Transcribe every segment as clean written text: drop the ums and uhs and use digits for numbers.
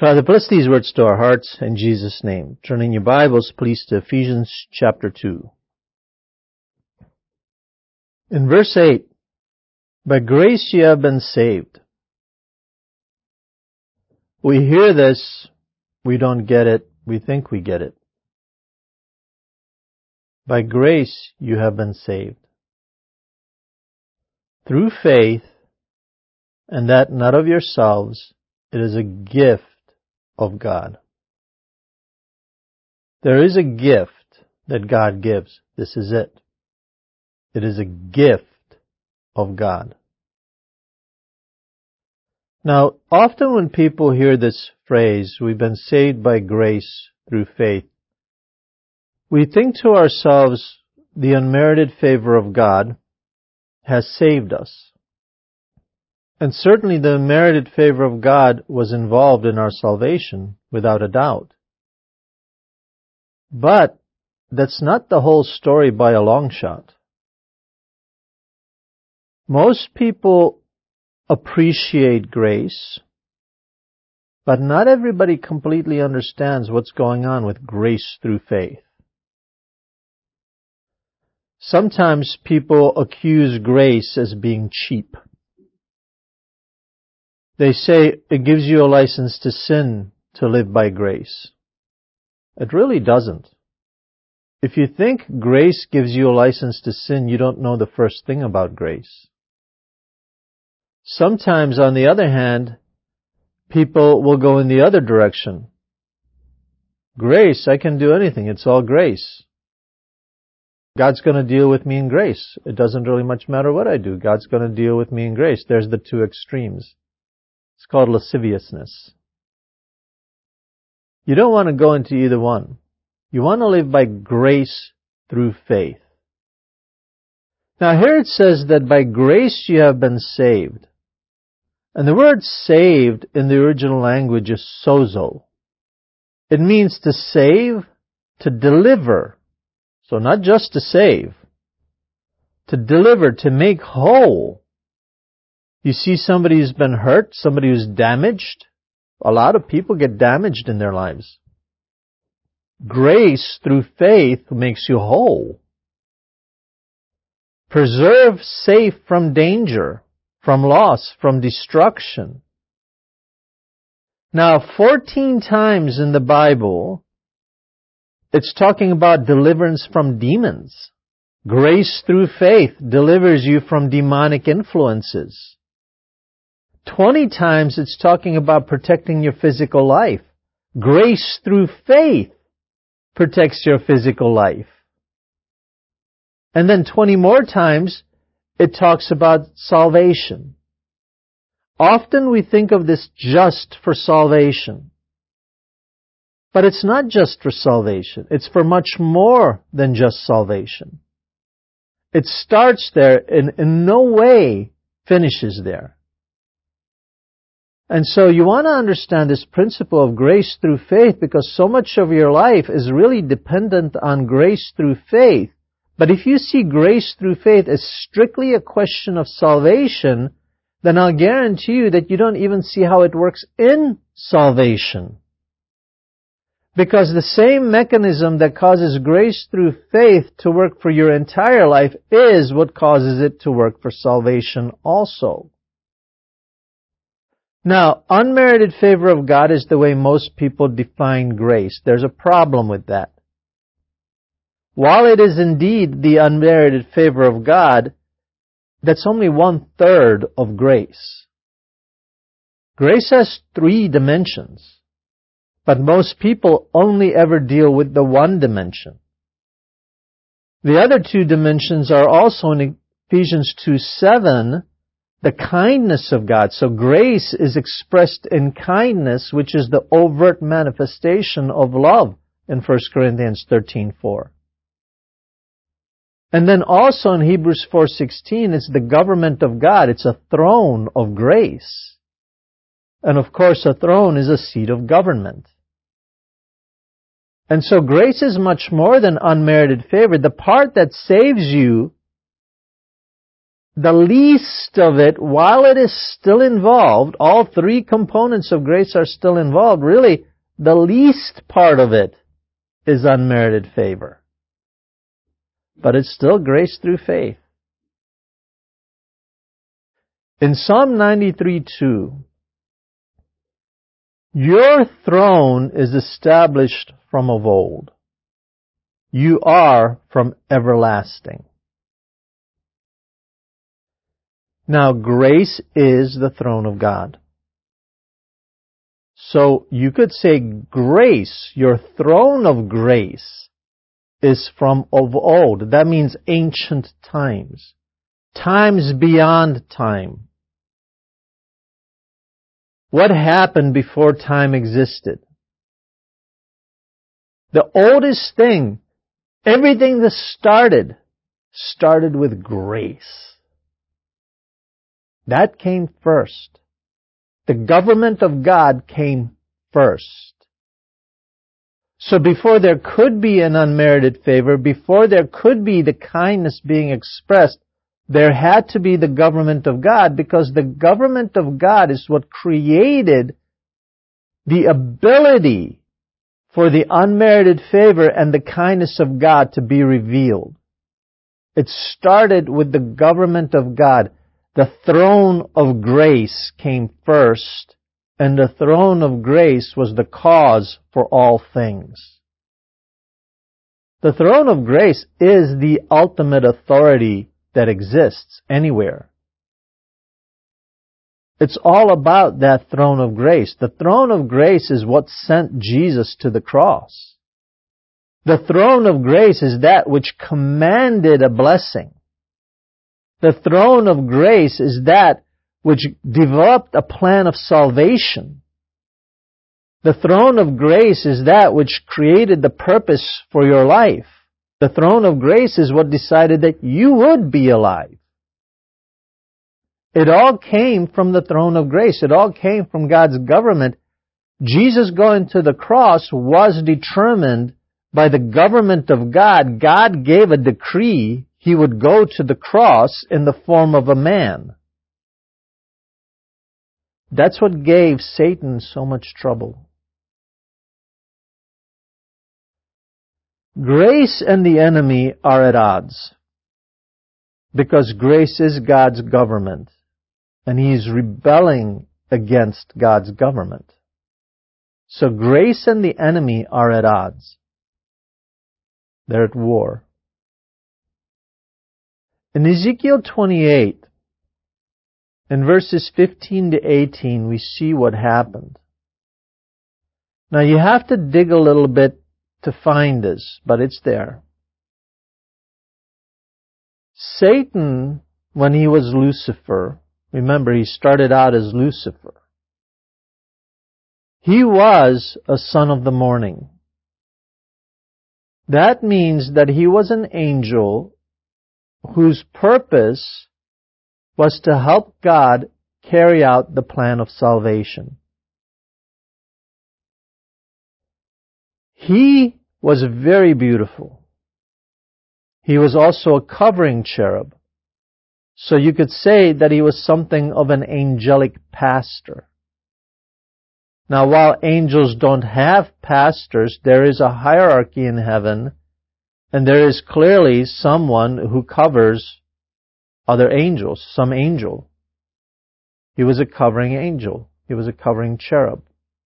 Father, bless these words to our hearts in Jesus' name. Turning your Bibles, please, to Ephesians chapter 2. In verse 8, by grace ye have been saved. We hear this, we don't get it, we think we get it. By grace you have been saved. Through faith, and that not of yourselves, it is a gift of God. There is a gift that God gives. This is it. It is a gift of God. Now, often when people hear this phrase, we've been saved by grace through faith, we think to ourselves, the unmerited favor of God has saved us. And certainly the unmerited favor of God was involved in our salvation, without a doubt. But that's not the whole story by a long shot. Most people appreciate grace, but not everybody completely understands what's going on with grace through faith. Sometimes people accuse grace as being cheap. They say it gives you a license to sin to live by grace. It really doesn't. If you think grace gives you a license to sin, you don't know the first thing about grace. Sometimes, on the other hand, people will go in the other direction. Grace, I can do anything. It's all grace. God's going to deal with me in grace. It doesn't really much matter what I do. God's going to deal with me in grace. There's the two extremes. It's called lasciviousness. You don't want to go into either one. You want to live by grace through faith. Now here it says that by grace you have been saved. And the word saved in the original language is sozo. It means to save, to deliver. So not just to save. To deliver, to make whole. You see somebody who's been hurt, somebody who's damaged. A lot of people get damaged in their lives. Grace through faith makes you whole. Preserve safe from danger, from loss, from destruction. Now, 14 times in the Bible, it's talking about deliverance from demons. Grace through faith delivers you from demonic influences. 20 times it's talking about protecting your physical life. Grace through faith protects your physical life. And then 20 more times it talks about salvation. Often we think of this just for salvation. But it's not just for salvation. It's for much more than just salvation. It starts there and in no way finishes there. And so you want to understand this principle of grace through faith because so much of your life is really dependent on grace through faith. But if you see grace through faith as strictly a question of salvation, then I'll guarantee you that you don't even see how it works in salvation. Because the same mechanism that causes grace through faith to work for your entire life is what causes it to work for salvation also. Now, unmerited favor of God is the way most people define grace. There's a problem with that. While it is indeed the unmerited favor of God, that's only 1/3 of grace. Grace has 3 dimensions, but most people only ever deal with the one dimension. The other 2 dimensions are also in Ephesians 2:7, the kindness of God. So grace is expressed in kindness, which is the overt manifestation of love in 1 Corinthians 13:4. And then also in Hebrews 4:16, it's the government of God. It's a throne of grace. And of course, a throne is a seat of government. And so grace is much more than unmerited favor. The part that saves you the least of it, while it is still involved, all three components of grace are still involved, really, the least part of it is unmerited favor. But it's still grace through faith. In Psalm 93:2, your throne is established from of old. You are from everlasting. Now, grace is the throne of God. So you could say grace, your throne of grace, is from of old. That means ancient times. Times beyond time. What happened before time existed? The oldest thing, everything that started with grace. That came first. The government of God came first. So before there could be an unmerited favor, before there could be the kindness being expressed, there had to be the government of God, because the government of God is what created the ability for the unmerited favor and the kindness of God to be revealed. It started with the government of God. The throne of grace came first, and the throne of grace was the cause for all things. The throne of grace is the ultimate authority that exists anywhere. It's all about that throne of grace. The throne of grace is what sent Jesus to the cross. The throne of grace is that which commanded a blessing. The throne of grace is that which developed a plan of salvation. The throne of grace is that which created the purpose for your life. The throne of grace is what decided that you would be alive. It all came from the throne of grace. It all came from God's government. Jesus going to the cross was determined by the government of God. God gave a decree He would go to the cross in the form of a man. That's what gave Satan so much trouble. Grace and the enemy are at odds, because grace is God's government, and He is rebelling against God's government. So grace and the enemy are at odds. They're at war. In Ezekiel 28, in verses 15 to 18, we see what happened. Now you have to dig a little bit to find this, but it's there. Satan, when he was Lucifer, remember he started out as Lucifer. He was a son of the morning. That means that he was an angel whose purpose was to help God carry out the plan of salvation. He was very beautiful. He was also a covering cherub. So you could say that he was something of an angelic pastor. Now, while angels don't have pastors, there is a hierarchy in heaven, and there is clearly someone who covers other angels, some angel. He was a covering angel. He was a covering cherub.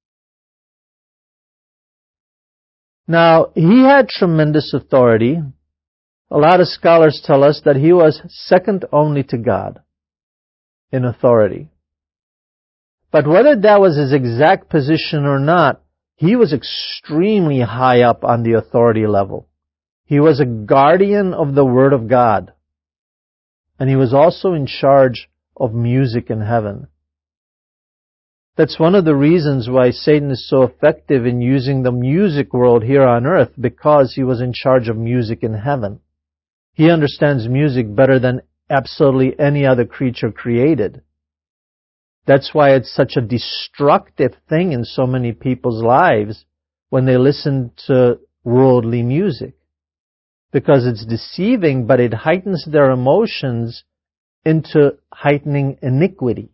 Now, he had tremendous authority. A lot of scholars tell us that he was second only to God in authority. But whether that was his exact position or not, he was extremely high up on the authority level. He was a guardian of the Word of God. And he was also in charge of music in heaven. That's one of the reasons why Satan is so effective in using the music world here on earth, because he was in charge of music in heaven. He understands music better than absolutely any other creature created. That's why it's such a destructive thing in so many people's lives when they listen to worldly music. Because it's deceiving, but it heightens their emotions into heightening iniquity.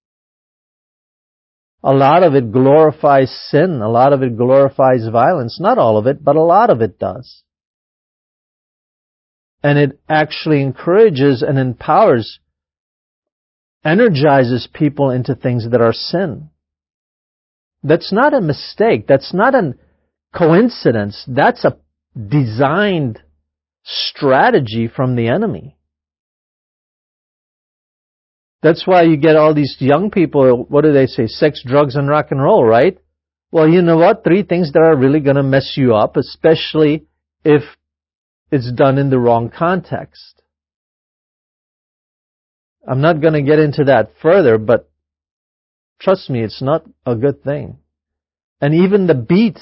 A lot of it glorifies sin. A lot of it glorifies violence. Not all of it, but a lot of it does. And it actually encourages and empowers, energizes people into things that are sin. That's not a mistake. That's not a coincidence. That's a designed strategy from the enemy. That's why you get all these young people, what do they say? Sex, drugs, and rock and roll, right? Well, you know what? 3 things that are really going to mess you up, especially if it's done in the wrong context. I'm not going to get into that further, but trust me, it's not a good thing. And even the beat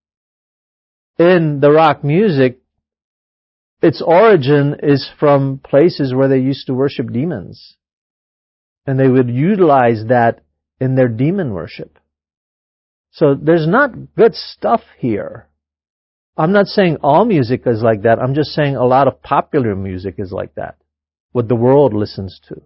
in the rock music, its origin is from places where they used to worship demons. And they would utilize that in their demon worship. So there's not good stuff here. I'm not saying all music is like that. I'm just saying a lot of popular music is like that. What the world listens to.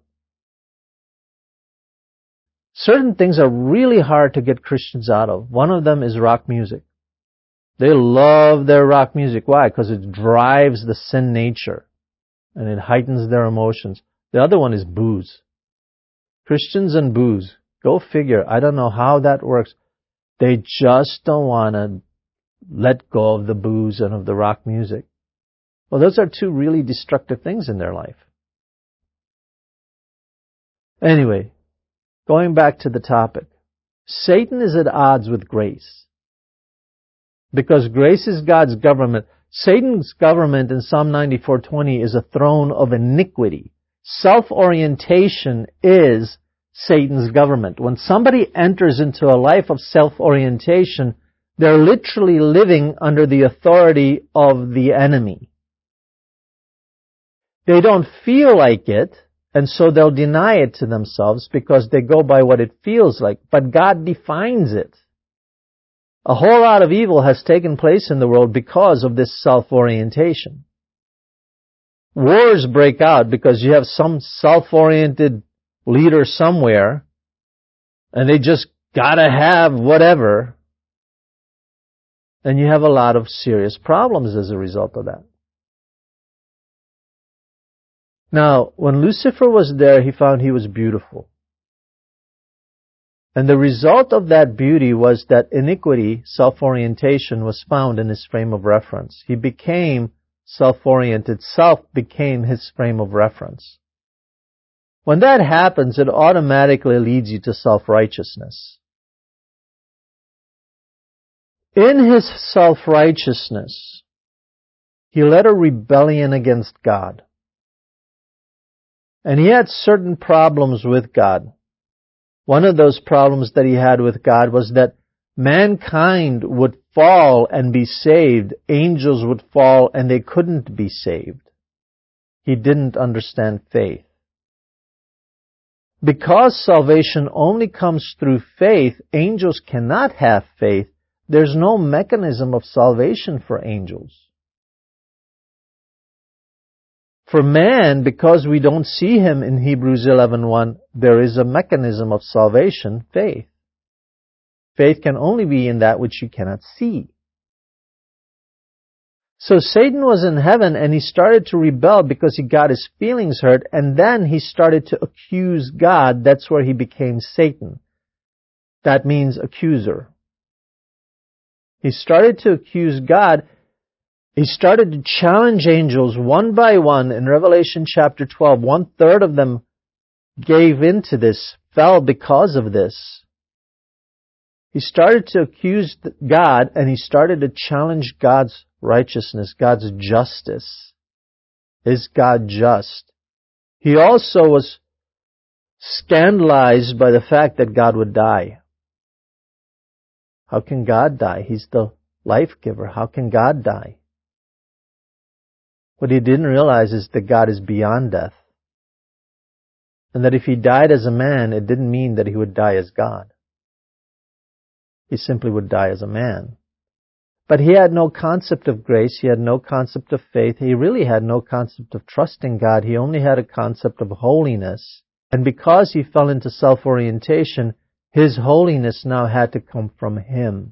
Certain things are really hard to get Christians out of. One of them is rock music. They love their rock music. Why? Because it drives the sin nature and it heightens their emotions. The other one is booze. Christians and booze. Go figure. I don't know how that works. They just don't want to let go of the booze and of the rock music. Well, those are 2 really destructive things in their life. Anyway, going back to the topic. Satan is at odds with grace. Because grace is God's government. Satan's government in Psalm 94:20 is a throne of iniquity. Self-orientation is Satan's government. When somebody enters into a life of self-orientation, they're literally living under the authority of the enemy. They don't feel like it, and so they'll deny it to themselves because they go by what it feels like. But God defines it. A whole lot of evil has taken place in the world because of this self-orientation. Wars break out because you have some self-oriented leader somewhere, and they just gotta have whatever, and you have a lot of serious problems as a result of that. Now, when Lucifer was there, he found he was beautiful. And the result of that beauty was that iniquity, self-orientation, was found in his frame of reference. He became self-oriented. Self became his frame of reference. When that happens, it automatically leads you to self-righteousness. In his self-righteousness, he led a rebellion against God. And he had certain problems with God. One of those problems that he had with God was that mankind would fall and be saved. Angels would fall and they couldn't be saved. He didn't understand faith. Because salvation only comes through faith, angels cannot have faith. There's no mechanism of salvation for angels. For man, because we don't see him in Hebrews 11:1, there is a mechanism of salvation, faith. Faith can only be in that which you cannot see. So Satan was in heaven and he started to rebel because he got his feelings hurt, and then he started to accuse God. That's where he became Satan. That means accuser. He started to accuse God. He started to challenge angels one by one. In Revelation chapter 12, 1/3 of them gave into this, fell because of this. He started to accuse God, and he started to challenge God's righteousness, God's justice. Is God just? He also was scandalized by the fact that God would die. How can God die? He's the life giver. How can God die? What he didn't realize is that God is beyond death. And that if he died as a man, it didn't mean that he would die as God. He simply would die as a man. But he had no concept of grace. He had no concept of faith. He really had no concept of trusting God. He only had a concept of holiness. And because he fell into self-orientation, his holiness now had to come from him.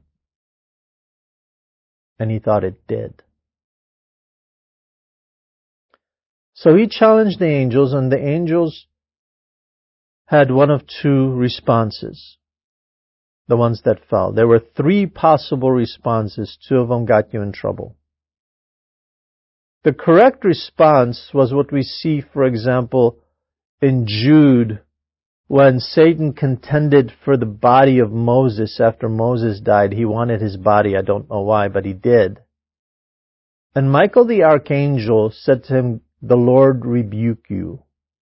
And he thought it did. So he challenged the angels, and the angels had one of two responses. The ones that fell. There were three possible responses. Two of them got you in trouble. The correct response was what we see, for example, in Jude, when Satan contended for the body of Moses after Moses died. He wanted his body. I don't know why, but he did. And Michael the archangel said to him, "The Lord rebuke you."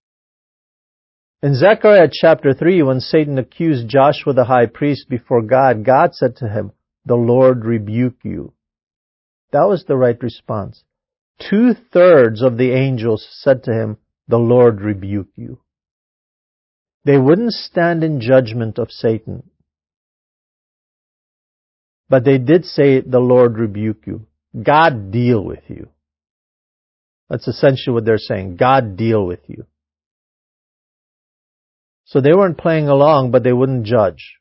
In Zechariah chapter 3, when Satan accused Joshua the high priest before God, God said to him, "The Lord rebuke you." That was the right response. 2/3 of the angels said to him, "The Lord rebuke you." They wouldn't stand in judgment of Satan. But they did say, "The Lord rebuke you." God deal with you. That's essentially what they're saying. God deal with you. So they weren't playing along, but they wouldn't judge.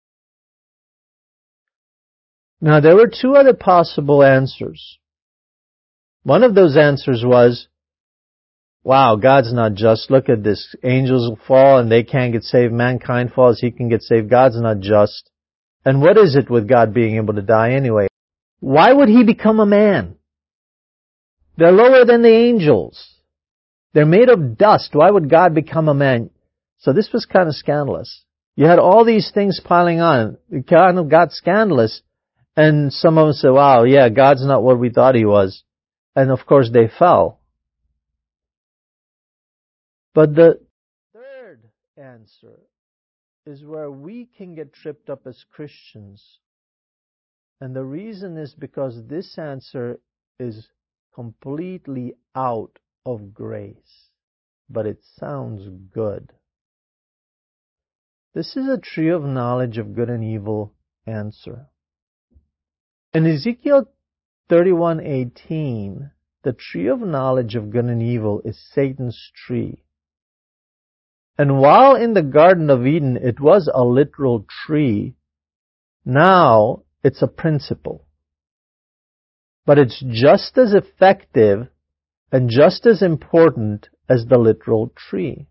Now, there were two other possible answers. One of those answers was, wow, God's not just. Look at this. Angels will fall and they can't get saved. Mankind falls, he can get saved. God's not just. And what is it with God being able to die anyway? Why would he become a man? They're lower than the angels. They're made of dust. Why would God become a man? So this was kind of scandalous. You had all these things piling on. It kind of got scandalous. And some of them said, wow, yeah, God's not what we thought he was. And of course they fell. But the third answer is where we can get tripped up as Christians. And the reason is because this answer is completely out of grace. But it sounds good. This is a tree of knowledge of good and evil answer. In Ezekiel 31:18, the tree of knowledge of good and evil is Satan's tree. And while in the Garden of Eden it was a literal tree, now it's a principle. But it's just as effective and just as important as the literal tree.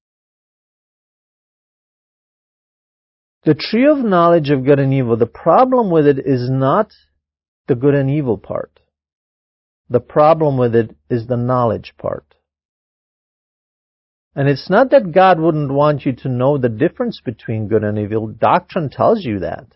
The tree of knowledge of good and evil, the problem with it is not the good and evil part. The problem with it is the knowledge part. And it's not that God wouldn't want you to know the difference between good and evil. Doctrine tells you that.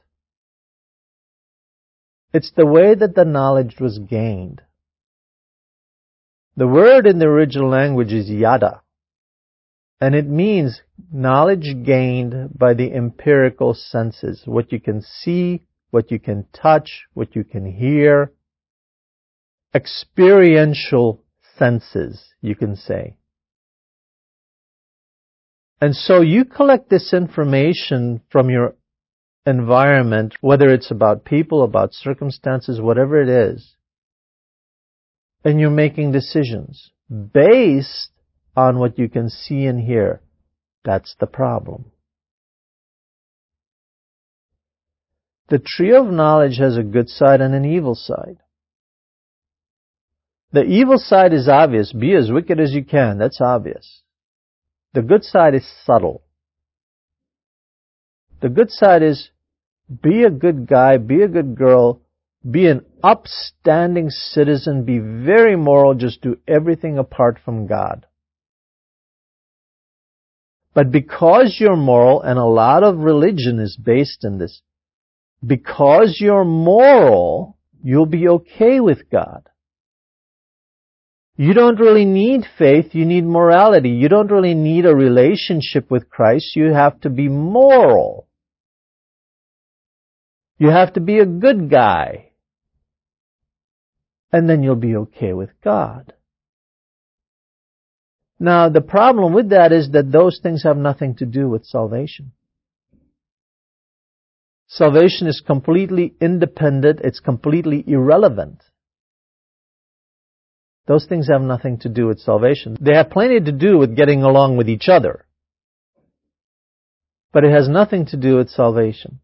It's the way that the knowledge was gained. The word in the original language is yada. And it means knowledge gained by the empirical senses. What you can see, what you can touch, what you can hear. Experiential senses, you can say. And so you collect this information from your environment, whether it's about people, about circumstances, whatever it is, and you're making decisions based on what you can see and hear. That's the problem. The tree of knowledge has a good side and an evil side. The evil side is obvious. Be as wicked as you can. That's obvious. The good side is subtle. The good side is be a good guy, be a good girl, be an upstanding citizen, be very moral, just do everything apart from God. But because you're moral, and a lot of religion is based in this, because you're moral, you'll be okay with God. You don't really need faith, you need morality. You don't really need a relationship with Christ, you have to be moral. You have to be a good guy. And then you'll be okay with God. Now, the problem with that is that those things have nothing to do with salvation. Salvation is completely independent. It's completely irrelevant. Those things have nothing to do with salvation. They have plenty to do with getting along with each other. But it has nothing to do with salvation.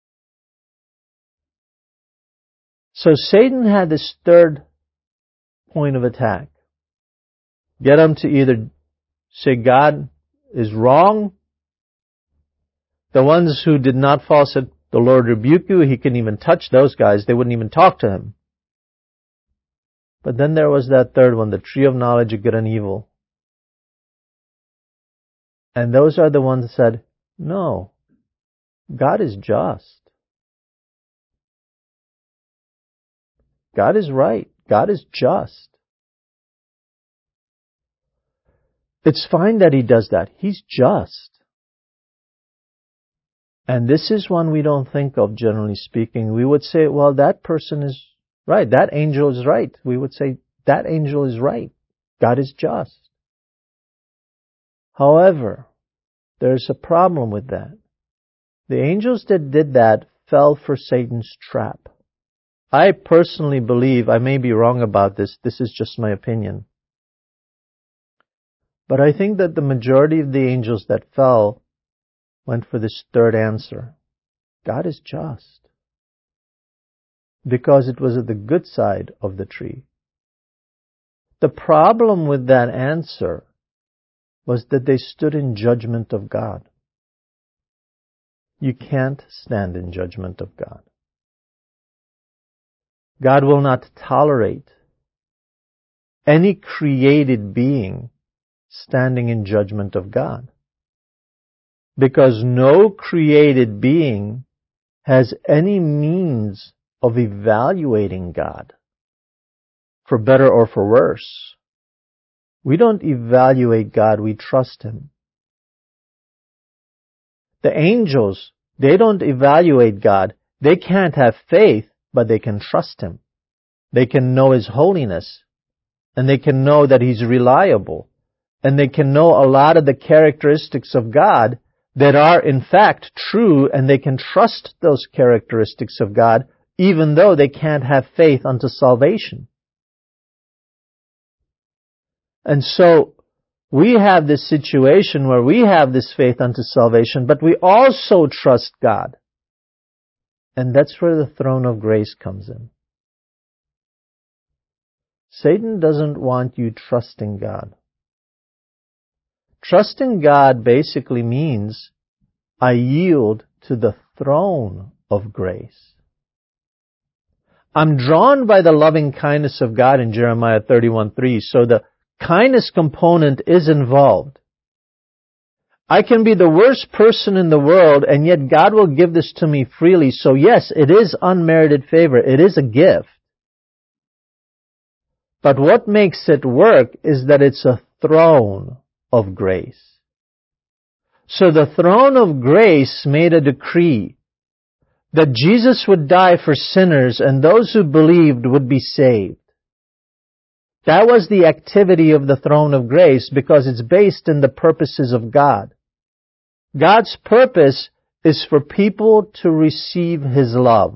So Satan had this third point of attack. Get them to either say God is wrong. The ones who did not fall said, the Lord rebuke you. He couldn't even touch those guys. They wouldn't even talk to him. But then there was that third one, the tree of knowledge of good and evil. And those are the ones that said, no, God is just. God is right. God is just. It's fine that He does that. He's just. And this is one we don't think of, generally speaking. We would say, well, that person is right. That angel is right. We would say, that angel is right. God is just. However, there's a problem with that. The angels that did that fell for Satan's trap. I personally believe, I may be wrong about this is just my opinion. But I think that the majority of the angels that fell went for this third answer. God is just. Because it was at the good side of the tree. The problem with that answer was that they stood in judgment of God. You can't stand in judgment of God. God will not tolerate any created being standing in judgment of God. Because no created being has any means of evaluating God, for better or for worse. We don't evaluate God, we trust Him. The angels, they don't evaluate God. They can't have faith, but they can trust Him. They can know His holiness, and they can know that He's reliable, and they can know a lot of the characteristics of God that are in fact true, and they can trust those characteristics of God, even though they can't have faith unto salvation. And so, we have this situation where we have this faith unto salvation, but we also trust God. And that's where the throne of grace comes in. Satan doesn't want you trusting God. Trusting God basically means I yield to the throne of grace. I'm drawn by the loving kindness of God in Jeremiah 31:3, so the kindness component is involved. I can be the worst person in the world, and yet God will give this to me freely. So yes, it is unmerited favor. It is a gift. But what makes it work is that it's a throne of grace. So the throne of grace made a decree that Jesus would die for sinners and those who believed would be saved. That was the activity of the throne of grace because it's based in the purposes of God. God's purpose is for people to receive His love.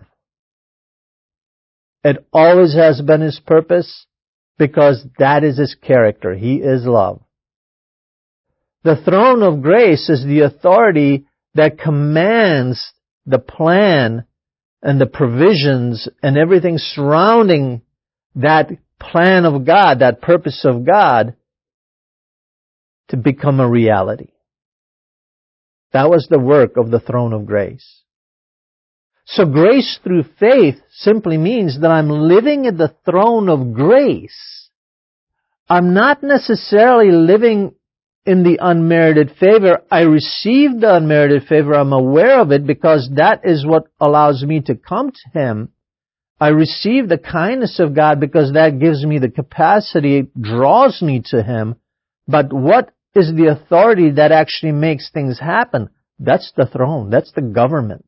It always has been His purpose because that is His character. He is love. The throne of grace is the authority that commands the plan and the provisions and everything surrounding that plan of God, that purpose of God, to become a reality. That was the work of the throne of grace. So grace through faith simply means that I'm living at the throne of grace. I'm not necessarily living in the unmerited favor. I received the unmerited favor. I'm aware of it because that is what allows me to come to Him. I receive the kindness of God because that gives me the capacity, draws me to Him. But what is the authority that actually makes things happen? That's the throne. That's the government.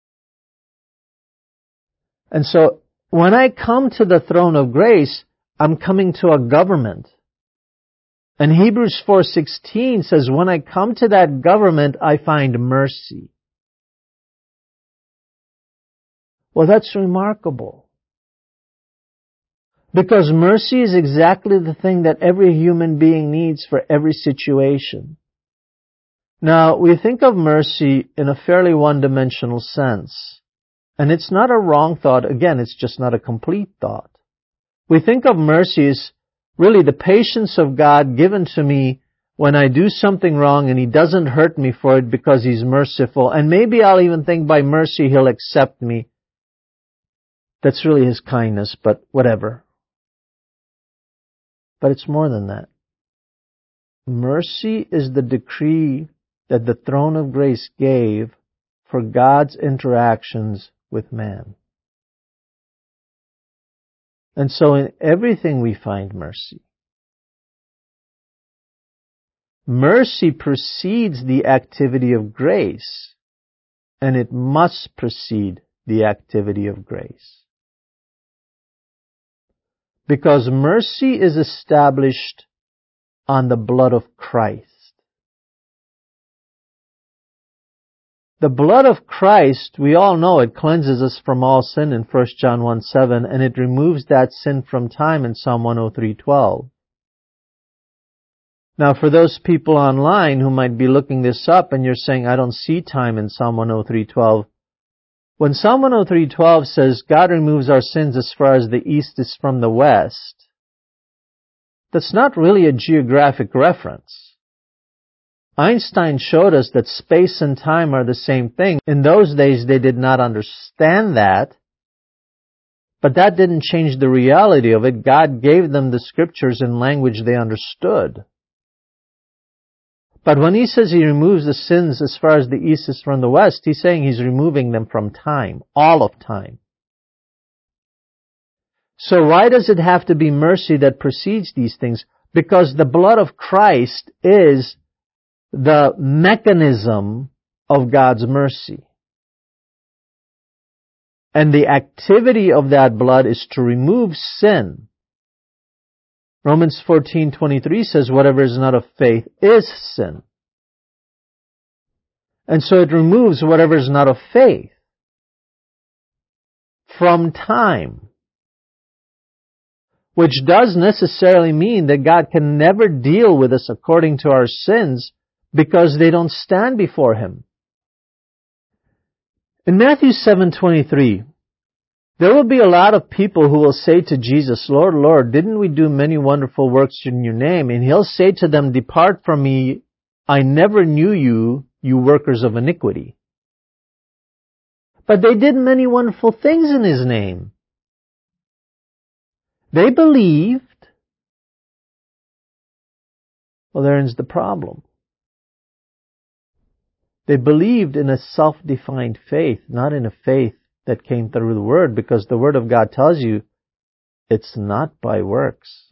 And so, when I come to the throne of grace, I'm coming to a government. And Hebrews 4:16 says, when I come to that government, I find mercy. Well, that's remarkable. Because mercy is exactly the thing that every human being needs for every situation. Now, we think of mercy in a fairly one-dimensional sense. And it's not a wrong thought. Again, it's just not a complete thought. We think of mercy as really the patience of God given to me when I do something wrong and He doesn't hurt me for it because He's merciful. And maybe I'll even think by mercy He'll accept me. That's really His kindness, but whatever. But it's more than that. Mercy is the decree that the throne of grace gave for God's interactions with man. And so in everything we find mercy. Mercy precedes the activity of grace, and it must precede the activity of grace. Because mercy is established on the blood of Christ. The blood of Christ, we all know it cleanses us from all sin in 1 John 1:7, and it removes that sin from time in Psalm 103:12. Now, for those people online who might be looking this up and you're saying, I don't see time in Psalm 103:12, when Psalm 103:12 says God removes our sins as far as the east is from the west, that's not really a geographic reference. Einstein showed us that space and time are the same thing. In those days, they did not understand that, but that didn't change the reality of it. God gave them the scriptures in language they understood. But when He says He removes the sins as far as the east is from the west, He's saying He's removing them from time, all of time. So why does it have to be mercy that precedes these things? Because the blood of Christ is the mechanism of God's mercy. And the activity of that blood is to remove sin. Romans 14:23 says, whatever is not of faith is sin. And so it removes whatever is not of faith from time. Which does necessarily mean that God can never deal with us according to our sins because they don't stand before Him. In Matthew 7:23, there will be a lot of people who will say to Jesus, Lord, Lord, didn't we do many wonderful works in Your name? And He'll say to them, depart from me, I never knew you, you workers of iniquity. But they did many wonderful things in His name. They believed. Well, therein the problem. They believed in a self-defined faith, not in a faith that came through the Word, because the Word of God tells you it's not by works.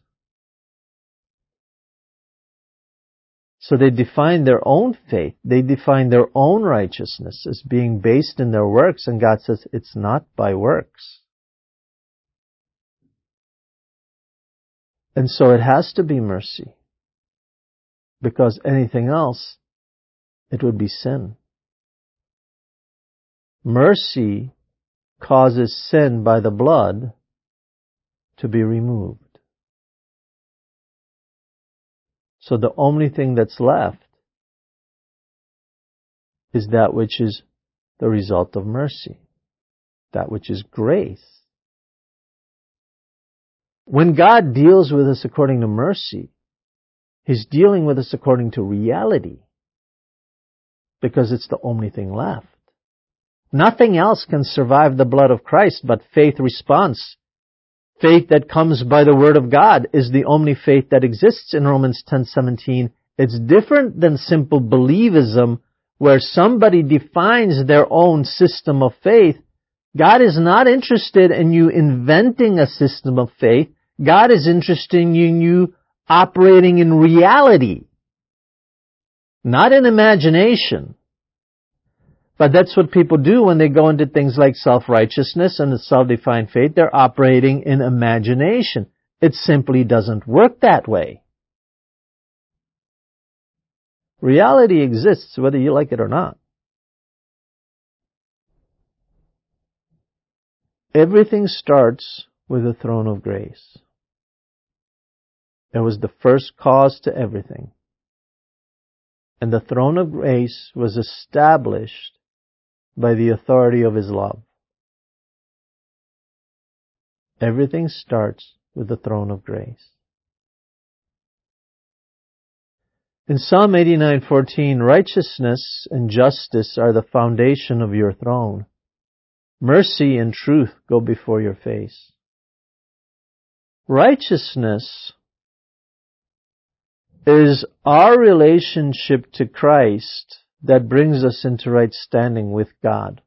So they defined their own faith. They defined their own righteousness as being based in their works, and God says it's not by works. And so it has to be mercy, because anything else, it would be sin. Mercy causes sin by the blood to be removed. So the only thing that's left is that which is the result of mercy, that which is grace. When God deals with us according to mercy, He's dealing with us according to reality, because it's the only thing left. Nothing else can survive the blood of Christ but faith response. Faith that comes by the Word of God is the only faith that exists in Romans 10:17. It's different than simple believism, where somebody defines their own system of faith. God is not interested in you inventing a system of faith. God is interested in you operating in reality, not in imagination. But that's what people do when they go into things like self-righteousness and the self-defined faith. They're operating in imagination. It simply doesn't work that way. Reality exists whether you like it or not. Everything starts with the throne of grace. It was the first cause to everything. And the throne of grace was established by the authority of His love. Everything starts with the throne of grace. In Psalm 89:14, righteousness and justice are the foundation of your throne. Mercy and truth go before your face. Righteousness is our relationship to Christ that brings us into right standing with God.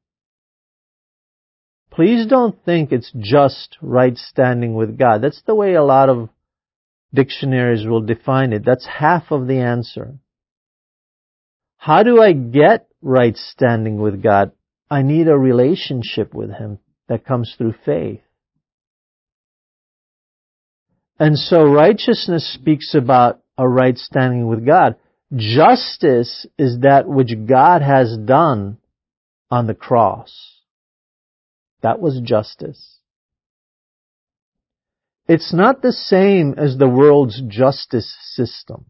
Please don't think it's just right standing with God. That's the way a lot of dictionaries will define it. That's half of the answer. How do I get right standing with God? I need a relationship with Him that comes through faith. And so righteousness speaks about a right standing with God. Justice is that which God has done on the cross. That was justice. It's not the same as the world's justice system.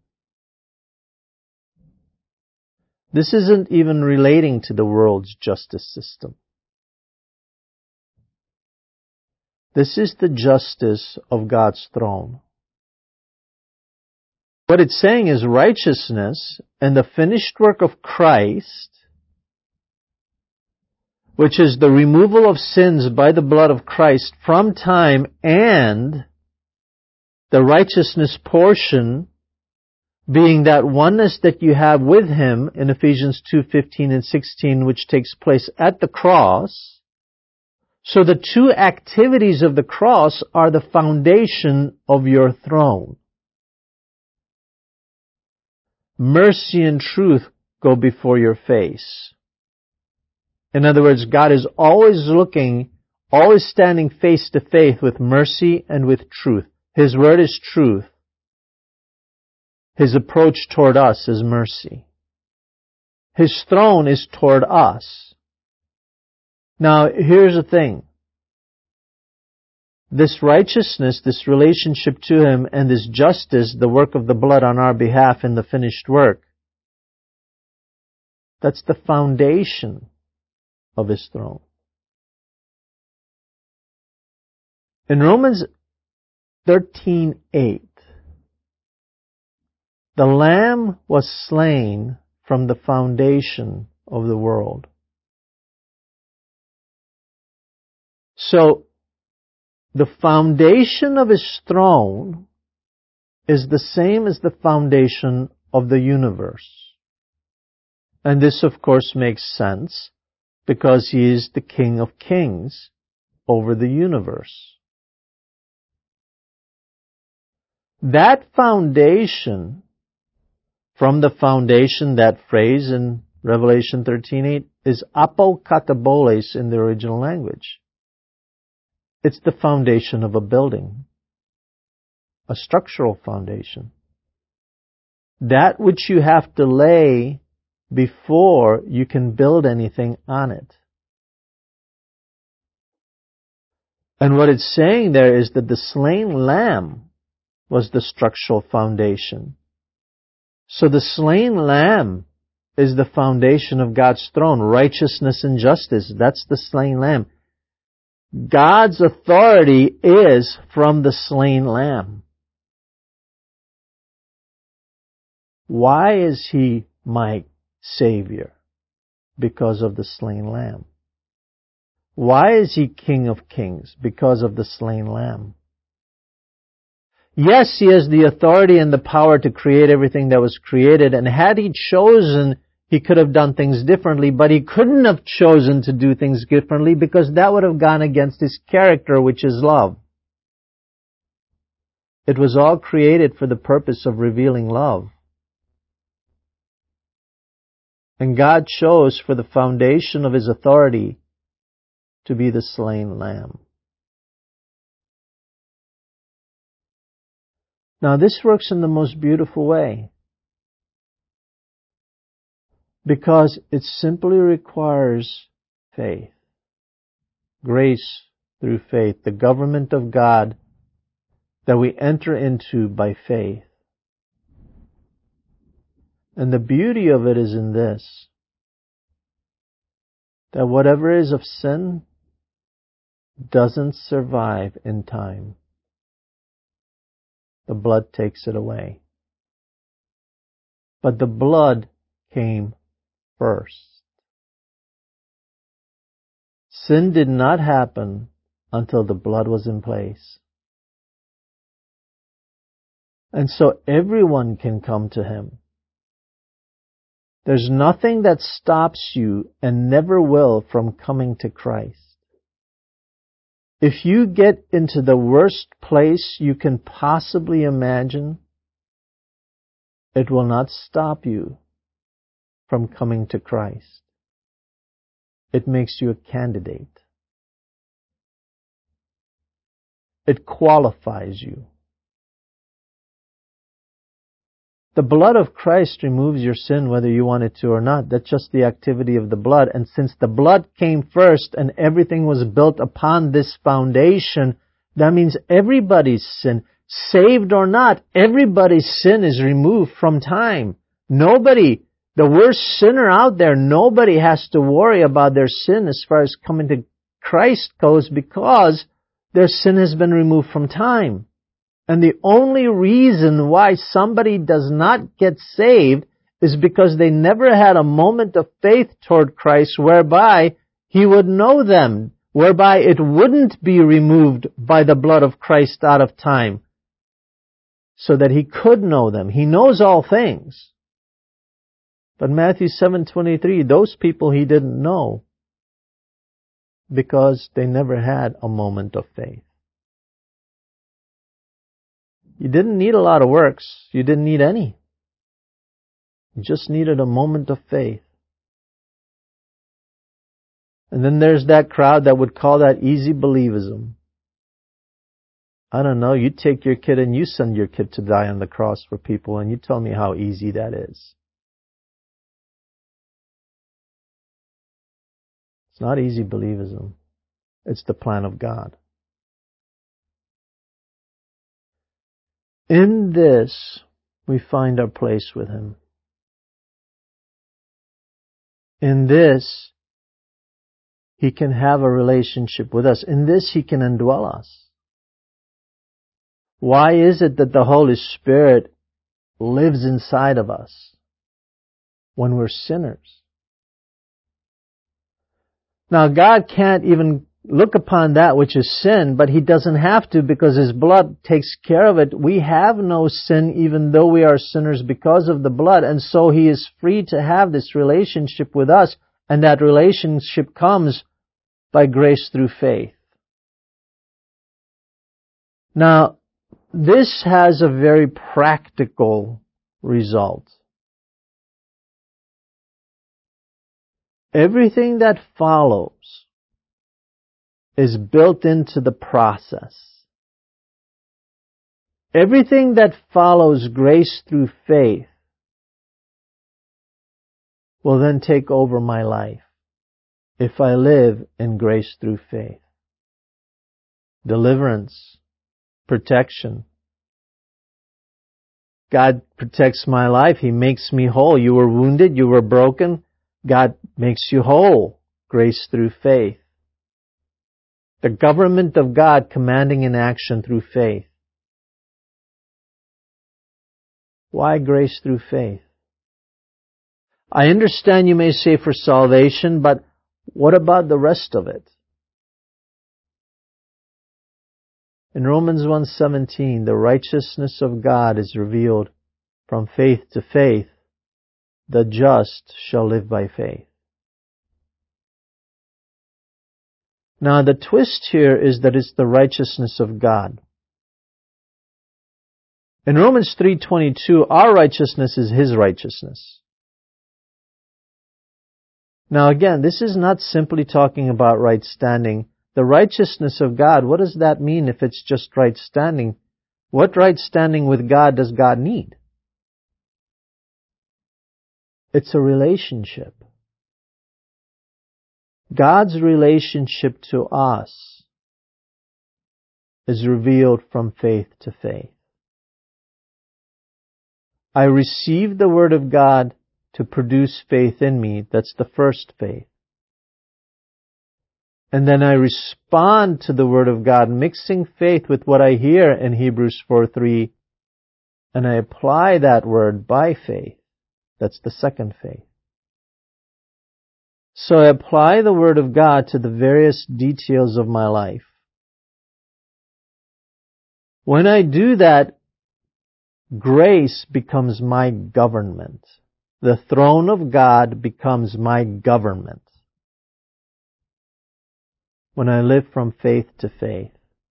This isn't even relating to the world's justice system. This is the justice of God's throne. What it's saying is righteousness and the finished work of Christ, which is the removal of sins by the blood of Christ from time, and the righteousness portion being that oneness that you have with Him in Ephesians 2:15 and 16, which takes place at the cross. So the two activities of the cross are the foundation of your throne. Mercy and truth go before your face. In other words, God is always looking, always standing face to face with mercy and with truth. His word is truth. His approach toward us is mercy. His throne is toward us. Now, here's the thing. This righteousness, this relationship to Him, and this justice, the work of the blood on our behalf in the finished work, that's the foundation of His throne. In Romans 13:8, the Lamb was slain from the foundation of the world. So, the foundation of His throne is the same as the foundation of the universe. And this, of course, makes sense because He is the King of Kings over the universe. That foundation, from the foundation, that phrase in Revelation 13:8, is apokataboles in the original language. It's the foundation of a building, a structural foundation. That which you have to lay before you can build anything on it. And what it's saying there is that the slain lamb was the structural foundation. So the slain lamb is the foundation of God's throne, righteousness and justice. That's the slain lamb. God's authority is from the slain lamb. Why is He my Savior? Because of the slain lamb. Why is He King of Kings? Because of the slain lamb. Yes, He has the authority and the power to create everything that was created, and had He chosen, He could have done things differently, but He couldn't have chosen to do things differently because that would have gone against His character, which is love. It was all created for the purpose of revealing love. And God chose for the foundation of His authority to be the slain lamb. Now this works in the most beautiful way, because it simply requires faith. Grace through faith, the government of God that we enter into by faith. And the beauty of it is in this, that whatever is of sin doesn't survive in time. The blood takes it away. But the blood came first. Sin did not happen until the blood was in place. And so everyone can come to Him. There's nothing that stops you and never will from coming to Christ. If you get into the worst place you can possibly imagine, it will not stop you from coming to Christ. It makes you a candidate. It qualifies you. The blood of Christ removes your sin whether you want it to or not. That's just the activity of the blood. And since the blood came first and everything was built upon this foundation, that means everybody's sin, saved or not, everybody's sin is removed from time. Nobody, the worst sinner out there, nobody has to worry about their sin as far as coming to Christ goes, because their sin has been removed from time. And the only reason why somebody does not get saved is because they never had a moment of faith toward Christ whereby He would know them, whereby it wouldn't be removed by the blood of Christ out of time, so that He could know them. He knows all things. But Matthew 7:23, those people He didn't know because they never had a moment of faith. You didn't need a lot of works. You didn't need any. You just needed a moment of faith. And then there's that crowd that would call that easy believism. I don't know, you take your kid and you send your kid to die on the cross for people, and you tell me how easy that is. It's not easy believism. It's the plan of God. In this, we find our place with Him. In this, He can have a relationship with us. In this, He can indwell us. Why is it that the Holy Spirit lives inside of us when we're sinners? Now, God can't even look upon that which is sin, but He doesn't have to, because His blood takes care of it. We have no sin even though we are sinners because of the blood, and so He is free to have this relationship with us, and that relationship comes by grace through faith. Now, this has a very practical result. Everything that follows is built into the process. Everything that follows grace through faith will then take over my life if I live in grace through faith. Deliverance, protection. God protects my life. He makes me whole. You were wounded, you were broken. God makes you whole. Grace through faith. The government of God commanding in action through faith. Why grace through faith? I understand you may say for salvation, but what about the rest of it? In Romans 1:17, the righteousness of God is revealed from faith to faith. The just shall live by faith. Now the twist here is that it's the righteousness of God. In Romans 3:22, our righteousness is His righteousness. Now again, this is not simply talking about right standing. The righteousness of God, what does that mean if it's just right standing? What right standing with God does God need? It's a relationship. God's relationship to us is revealed from faith to faith. I receive the Word of God to produce faith in me. That's the first faith. And then I respond to the Word of God, mixing faith with what I hear in Hebrews 4:3, and I apply that Word by faith. That's the second faith. So I apply the Word of God to the various details of my life. When I do that, grace becomes my government. The throne of God becomes my government when I live from faith to faith.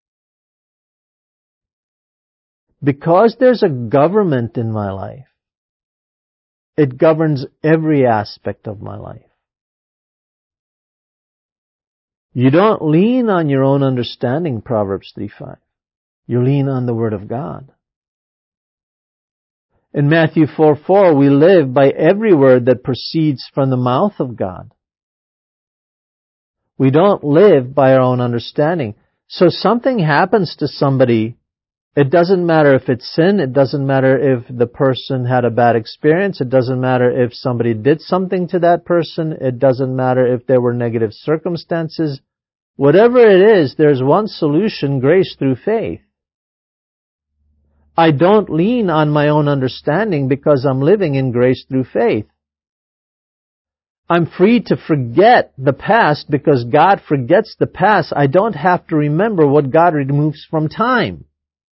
Because there's a government in my life, it governs every aspect of my life. You don't lean on your own understanding, Proverbs 3:5. You lean on the Word of God. In Matthew 4:4, we live by every word that proceeds from the mouth of God. We don't live by our own understanding. So something happens to somebody, it doesn't matter if it's sin, it doesn't matter if the person had a bad experience, it doesn't matter if somebody did something to that person, it doesn't matter if there were negative circumstances. Whatever it is, there's one solution: grace through faith. I don't lean on my own understanding because I'm living in grace through faith. I'm free to forget the past because God forgets the past. I don't have to remember what God removes from time.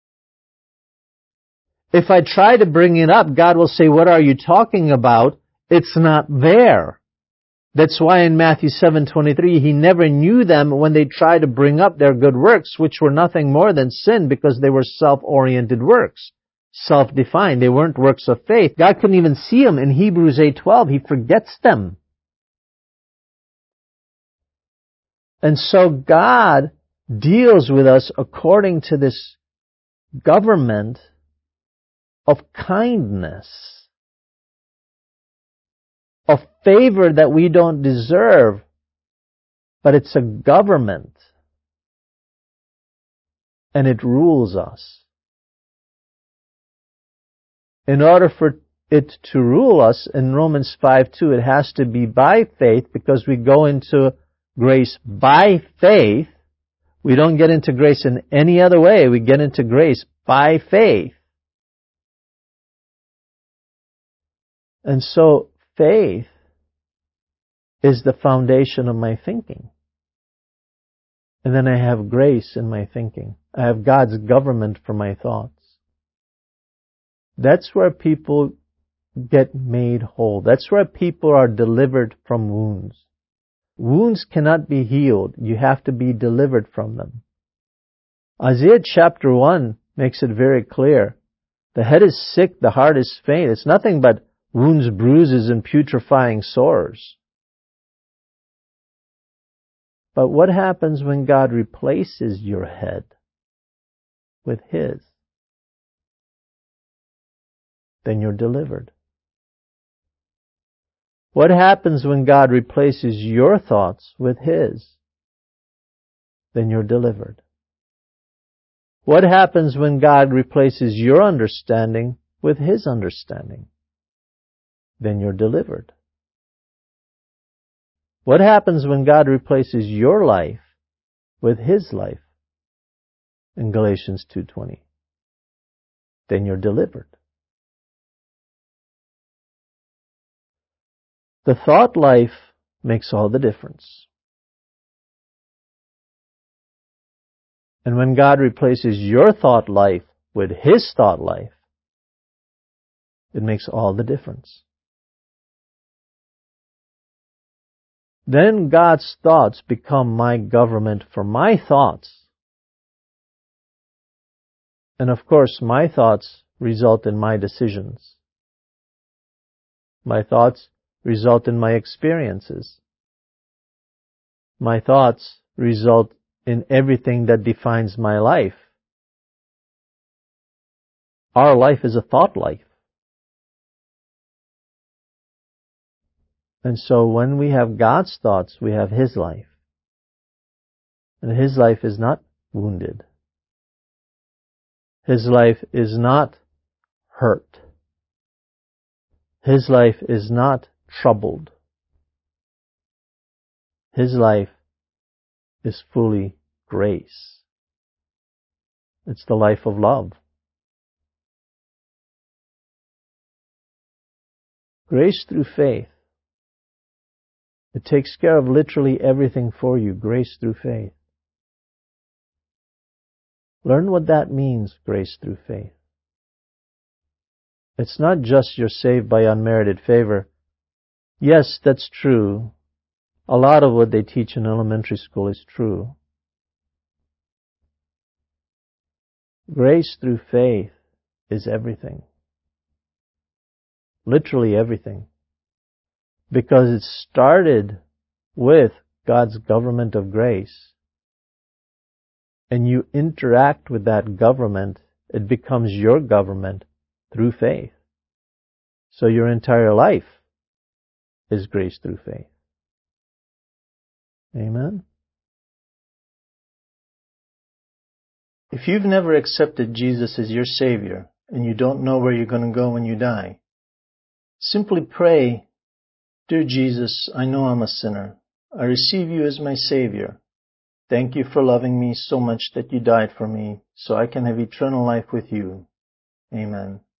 If I try to bring it up, God will say, "What are you talking about? It's not there." That's why in Matthew 7:23, He never knew them when they tried to bring up their good works, which were nothing more than sin because they were self-oriented works, self-defined. They weren't works of faith. God couldn't even see them. In Hebrews 8:12, He forgets them. And so God deals with us according to this government of kindness, of favor that we don't deserve, but it's a government, and it rules us. In order for it to rule us, in Romans 5:2, it has to be by faith, because we go into grace by faith. We don't get into grace in any other way. We get into grace by faith. And so faith is the foundation of my thinking. And then I have grace in my thinking. I have God's government for my thoughts. That's where people get made whole. That's where people are delivered from wounds. Wounds cannot be healed. You have to be delivered from them. Isaiah chapter 1 makes it very clear. The head is sick, the heart is faint. It's nothing but wounds, bruises, and putrefying sores. But what happens when God replaces your head with His? Then you're delivered. What happens when God replaces your thoughts with His? Then you're delivered. What happens when God replaces your understanding with His understanding? Then you're delivered. What happens when God replaces your life with His life? In Galatians 2:20. Then you're delivered. The thought life makes all the difference. And when God replaces your thought life with His thought life, it makes all the difference. Then God's thoughts become my government for my thoughts. And of course, my thoughts result in my decisions. My thoughts result in my experiences. My thoughts result in everything that defines my life. Our life is a thought life. And so when we have God's thoughts, we have His life. And His life is not wounded. His life is not hurt. His life is not troubled. His life is fully grace. It's the life of love. Grace through faith. It takes care of literally everything for you. Grace through faith. Learn what that means, grace through faith. It's not just you're saved by unmerited favor. Yes, that's true. A lot of what they teach in elementary school is true. Grace through faith is everything. Literally everything. Because it started with God's government of grace. And you interact with that government, it becomes your government through faith. So your entire life is grace through faith. Amen? If you've never accepted Jesus as your Savior and you don't know where you're going to go when you die, simply pray, "Dear Jesus, I know I'm a sinner. I receive you as my Savior. Thank you for loving me so much that you died for me so I can have eternal life with you. Amen."